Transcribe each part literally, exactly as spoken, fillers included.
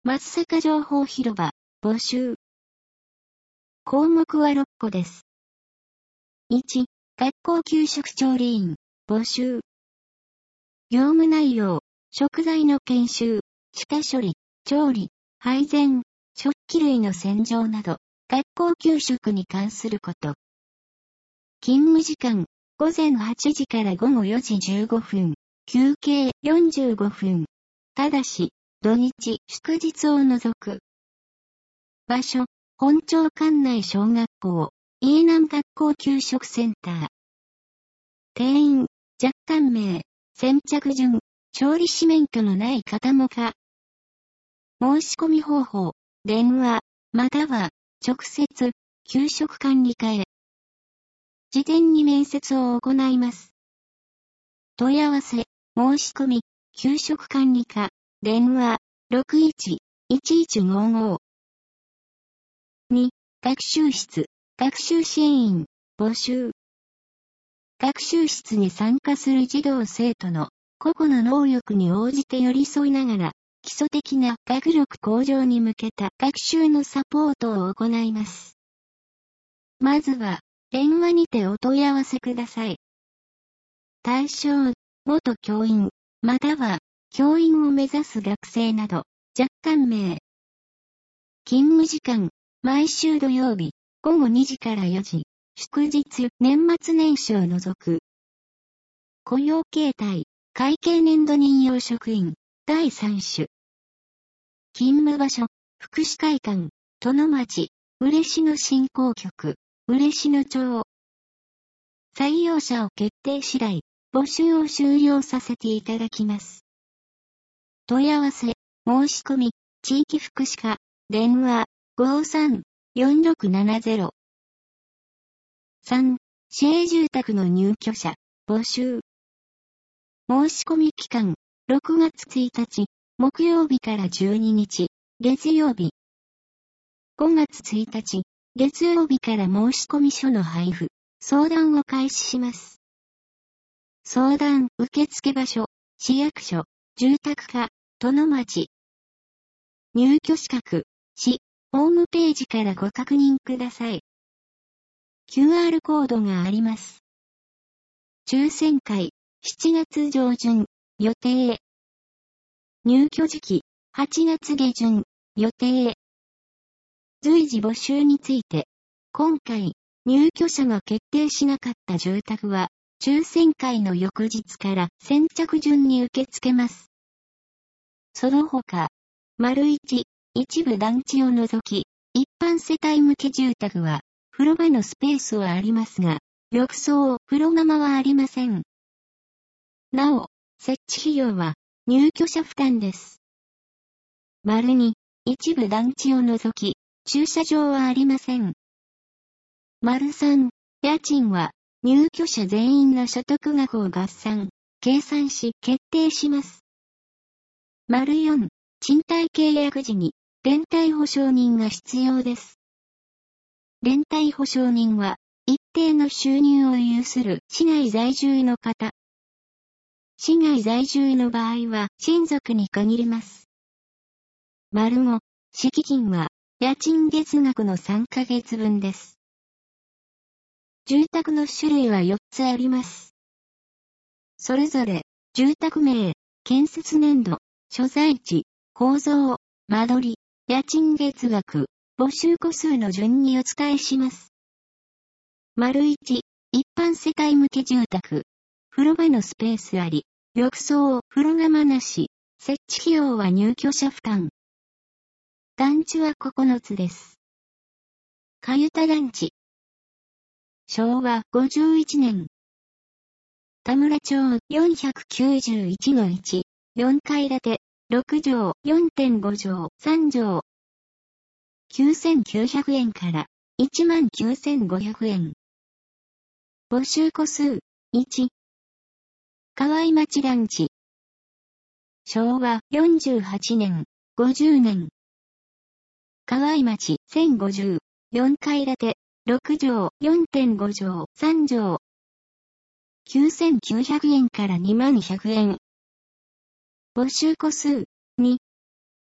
松坂情報広場、募集。項目はろっこです。いち、学校給食調理員、募集。業務内容、食材の研修、下処理、調理、配膳、食器類の洗浄など、学校給食に関すること。勤務時間、ごぜんはちじからごごよじじゅうごふん、休憩よんじゅうごふん。ただし、土日、祝日を除く。場所、本町管内小学校、飯南学校給食センター。定員、若干名、先着順、調理師免許のない方もか。申し込み方法、電話、または、直接、給食管理課へ。事前に面接を行います。問い合わせ、申し込み、給食管理課、電話、ろくいちいちいちごご。に、学習室、学習支援員、募集。学習室に参加する児童生徒の個々の能力に応じて寄り添いながら、基礎的な学力向上に向けた学習のサポートを行います。まずは、電話にてお問い合わせください。対象、元教員、または、教員を目指す学生など、若干名。勤務時間、毎週土曜日、ごごにじからよじ、祝日、年末年始を除く。雇用形態、会計年度任用職員、だいさん種。勤務場所、福祉会館、殿町、嬉野振興局、嬉野町。採用者を決定次第、募集を終了させていただきます。問い合わせ、申し込み、地域福祉課、電話、ごさんよんろくななゼロ。さん、市営住宅の入居者、募集。申し込み期間、ろくがつついたち、木曜日からじゅうににち、月曜日。ごがつついたち、月曜日から申し込み書の配布、相談を開始します。相談、受付場所、市役所、住宅課、殿町。入居資格、市、ホームページからご確認ください。キューアール コードがあります。抽選会、しちがつ上旬、予定。入居時期、はちがつ下旬、予定。随時募集について、今回、入居者が決定しなかった住宅は、抽選会の翌日から先着順に受け付けます。その他、丸一、一部団地を除き、一般世帯向け住宅は、風呂場のスペースはありますが、浴槽、風呂釜はありません。なお、設置費用は、入居者負担です。丸に、一部団地を除き、駐車場はありません。丸さん、家賃は、入居者全員の所得額を合算、計算し決定します。丸よん、賃貸契約時に、連帯保証人が必要です。連帯保証人は、一定の収入を有する市外在住の方。市外在住の場合は、親族に限ります。丸ご、敷金は、家賃月額のさんかげつぶんです。住宅の種類はよっつあります。それぞれ、住宅名、建設年度、所在地、構造、間取り、家賃月額、募集戸数の順にお伝えします。丸一、一般世帯向け住宅。風呂場のスペースあり、浴槽、風呂釜なし、設置費用は入居者負担。団地はここのつです。かゆた団地。しょうわごじゅういちねん。田村町 よんひゃくきゅうじゅういちのいち、よんかい建て、ろくじょう、よんてんごじょう、さんじょう。きゅうせんきゅうひゃくえんから いちまんきゅうせんごひゃくえん。募集戸数、いち。河合町団地。しょうわよんじゅうはちねん、ごじゅうねん。河合町せんごじゅう、よんかい建て、ろくじょう、よんてんごじょう、さんじょう。きゅうせんきゅうひゃくえんからにまんひゃくえん。募集戸数、に。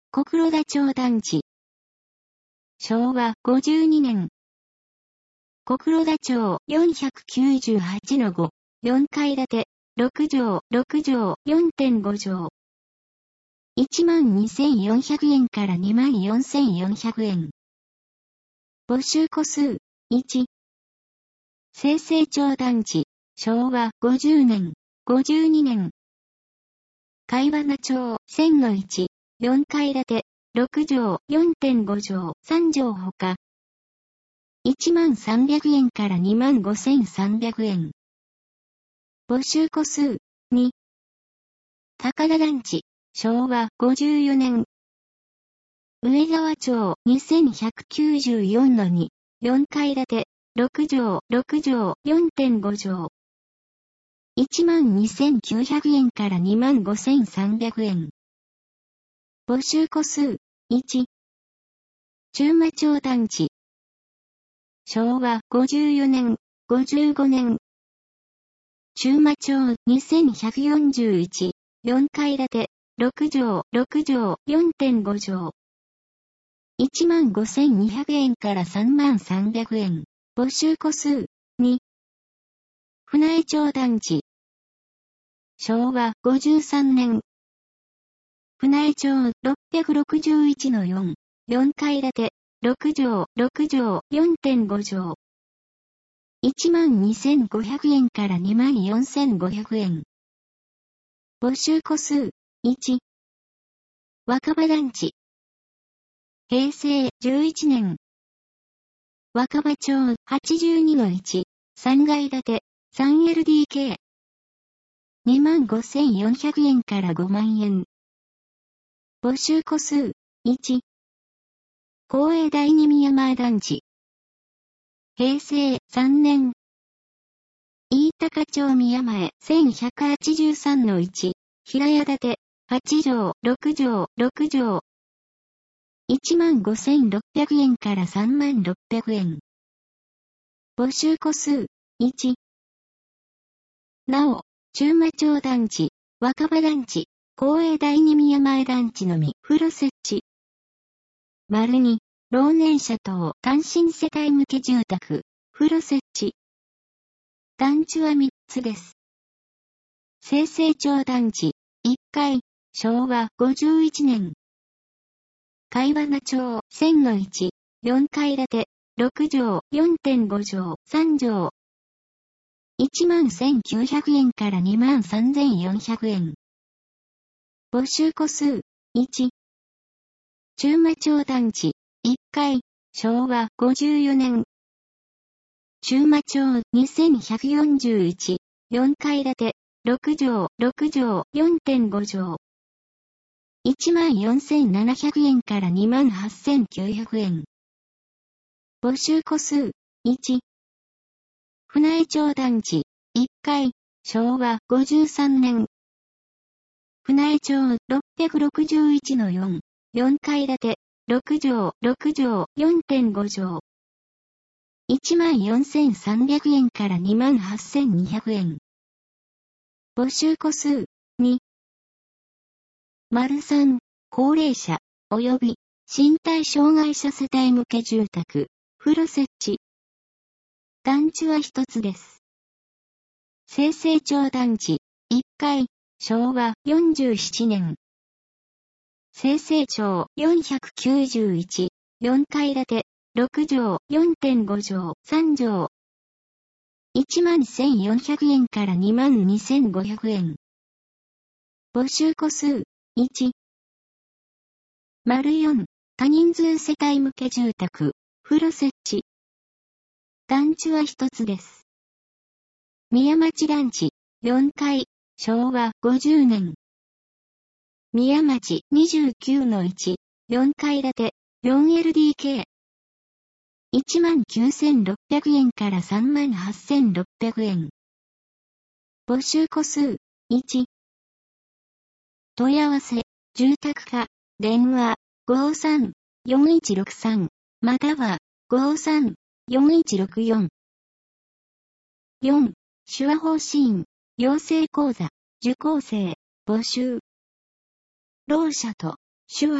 小黒田町団地。しょうわごじゅうにねん。小黒田町 よんひゃくきゅうじゅうはちのご、よんかい建て、ろくじょう、ろくじょう、よんてんご 畳。いちまんにせんよんひゃくえんからにまんよんせんよんひゃくえん。募集戸数、いち。清々町団地、しょうわごじゅうねん、ごじゅうにねん。貝花町せんのいち、よんかい建て、ろくじょう、よんてんご 畳、さんじょうほか。いちまんさんびゃくえんからにまんごせんさんびゃくえん。募集戸数、に。高田団地、しょうわごじゅうよねん。上川町にせんひゃくきゅうじゅうよんのに、よんかい建て、ろくじょう、ろくじょう、よんてんご 畳。いちまんにせんきゅうひゃくえんからにまんごせんさんびゃくえん。募集戸数、いち。中馬町団地。しょうわごじゅうよねん、ごじゅうごねん。中馬町にせんひゃくよんじゅういち、よんかい建て、ろくじょう、ろくじょう、よんてんご 畳。いちまんごせんにひゃくえんからさんまんさんびゃくえん。募集戸数、に。船江町団地。しょうわごじゅうさんねん。船江町ろっぴゃくろくじゅういちのよん、よんかい建て、ろくじょう、ろくじょう、よんてんご 畳。いちまんにせんごひゃくえんからにまんよんせんごひゃくえん。募集戸数、いち。若葉団地。平成じゅういちねん。若葉町はちじゅうにのいち、さんがい建て、さんエルディーケー。にまんごせんよんひゃくえんからごまんえん。募集戸数、いち。公営第二宮前団地。平成さんねん。飯高町宮前せんひゃくはちじゅうさんのいち、平屋建て、はちじょう、ろくじょう、ろくじょう。いちまんごせんろっぴゃくえんからさんまんろっぴゃくえん。募集戸数、いち。なお、中馬町団地、若葉団地、公営第二宮前団地のみ、風呂設置。丸に、老年者等単身世帯向け住宅、風呂設置。団地はみっつです。清々町団地、いっかい、しょうわごじゅういちねん。貝花町せんのいち、よんかい建て、ろくじょう、よんてんご 畳、さんじょう。いちまんせんきゅうひゃくえんからにまんさんぜんよんひゃくえん。募集戸数、いち。中馬町団地、いっかい、しょうわごじゅうよねん。中馬町にせんひゃくよんじゅういち、よんかい建て、ろくじょう、ろくじょう、よんてんご 畳。いちまんよんせんななひゃくえんからにまんはっせんきゅうひゃくえん。募集戸数、いち。船江町団地、いっかい、しょうわごじゅうさんねん。船江町ろっぴゃくろくじゅういちのよん、よんかい建て、ろくじょう、ろくじょう、よんてんご 畳。いちまんよんせんさんびゃくえんからにまんはっせんにひゃくえん。募集戸数、に。丸さん、高齢者、及び、身体障害者世帯向け住宅、風呂設置。団地は一つです。清々町団地、いっかい、しょうわよんじゅうななねん。清々町よんひゃくきゅうじゅういち、よんかい建て、ろくじょう、よんてんご 畳、さんじょう。いちまんせんよんひゃくえんからにまんにせんごひゃくえん。募集戸数、いち。丸よん、多人数世帯向け住宅、風呂設置。団地は一つです。宮町団地、よんかい、しょうわごじゅうねん。宮町にじゅうきゅうのいち、よんかい建て、よんエルディーケー。いちまんきゅうせんろっぴゃくえんからさんまんはっせんろっぴゃくえん。募集戸数、いち。問い合わせ、住宅課、電話、ごさん、よんいちろくさん、または、ごさん、よんいちろくよん。よん、手話方針、養成講座、受講生、募集。ろう者と、手話で、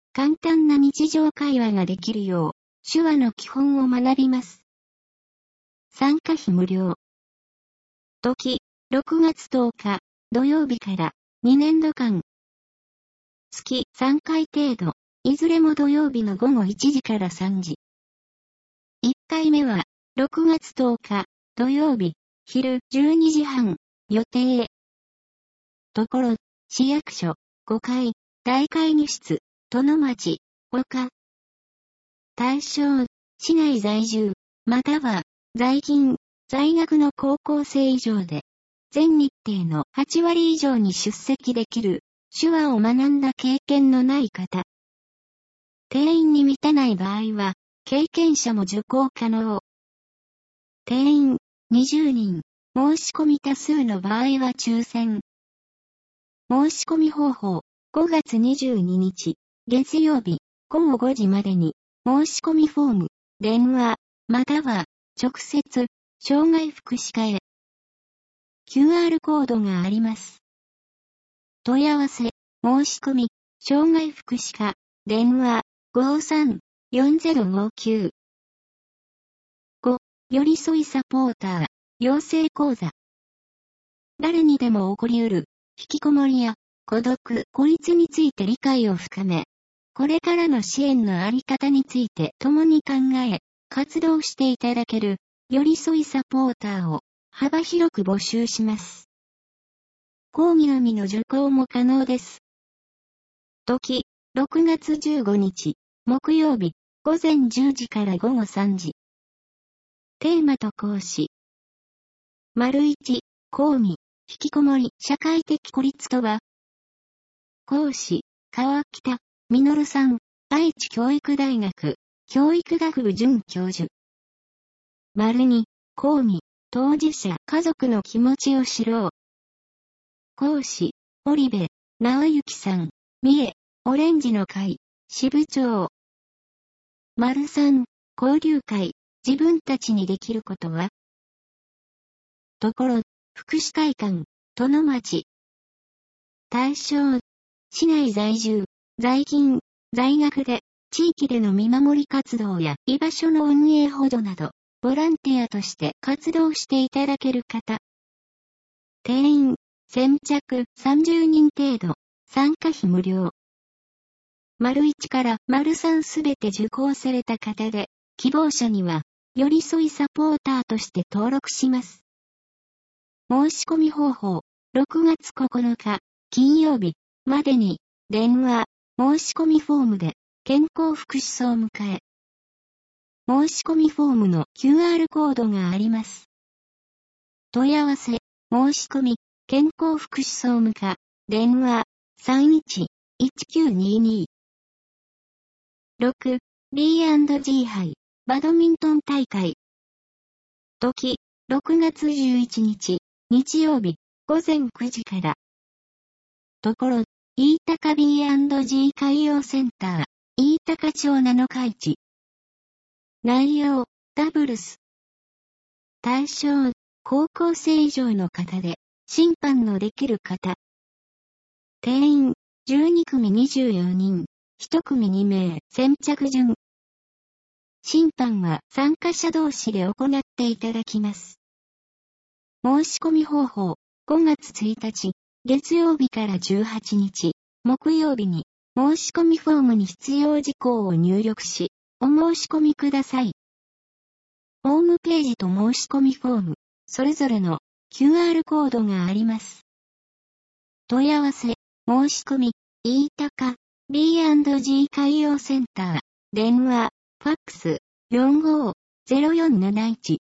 簡単な日常会話ができるよう、手話の基本を学びます。参加費無料。時、ろくがつとおか、土曜日からにねんどかん。月さんかい程度、いずれも土曜日のごごいちじからさんじ。いっかいめは、ろくがつとおか、土曜日、昼じゅうにじはん、予定。ところ、市役所、ごかい、大会議室、殿町、岡。対象、市内在住、または、在勤、在学の高校生以上で、全日程のはちわり以上に出席できる、手話を学んだ経験のない方。定員に満たない場合は、経験者も受講可能。定員、にじゅうにん、申し込み多数の場合は抽選。申し込み方法、ごがつにじゅうににち、月曜日、ごごごじまでに、申し込みフォーム、電話、または、直接、障害福祉課へ。キューアール コードがあります。問い合わせ、申し込み、障害福祉課、電話、ごさんよんゼロごきゅう。ご、寄り添いサポーター、養成講座。誰にでも起こり得る、引きこもりや、孤独、孤立について理解を深め、これからの支援のあり方について共に考え、活動していただける、寄り添いサポーターを幅広く募集します。講義のみの受講も可能です。時、ろくがつじゅうごにち、木曜日、ごぜんじゅうじからごごさんじ。テーマと講師。丸いち、講義、引きこもり、社会的孤立とは。講師、川北実さん、愛知教育大学、教育学部准教授。丸に、講義、当事者、家族の気持ちを知ろう。講師、織部直之さん、三重、オレンジの会、支部長。丸さん、交流会、自分たちにできることは。ところ、福祉会館、殿町。対象、市内在住、在勤、在学で、地域での見守り活動や居場所の運営補助など、ボランティアとして活動していただける方。定員、先着さんじゅうにん程度、参加費無料。丸いちから丸さんすべて受講された方で、希望者には、寄り添いサポーターとして登録します。申し込み方法、ろくがつここのか、金曜日、までに、電話、申し込みフォームで、健康福祉総務課へ。申し込みフォームの キューアール コードがあります。問い合わせ、申し込み、健康福祉総務課、電話、さんいちいちきゅうにに。ろく、ビーアンドジー 杯、バドミントン大会。時、ろくがつじゅういちにち、日曜日、ごぜんくじから。ところ、飯高 ビーアンドジー 海洋センター、飯高町なのかいち。内容、ダブルス。対象、高校生以上の方で、審判のできる方。定員、じゅうにくみにじゅうよにん、いちくみにめい、先着順。審判は参加者同士で行っていただきます。申し込み方法、ごがつついたち、月曜日からじゅうはちにち、木曜日に、申し込みフォームに必要事項を入力し、お申し込みください。ホームページと申し込みフォーム、それぞれの キューアール コードがあります。問い合わせ、申し込み、飯高 ビーアンドジー 海洋センター、電話、ファックス、よんごーぜろよんなないち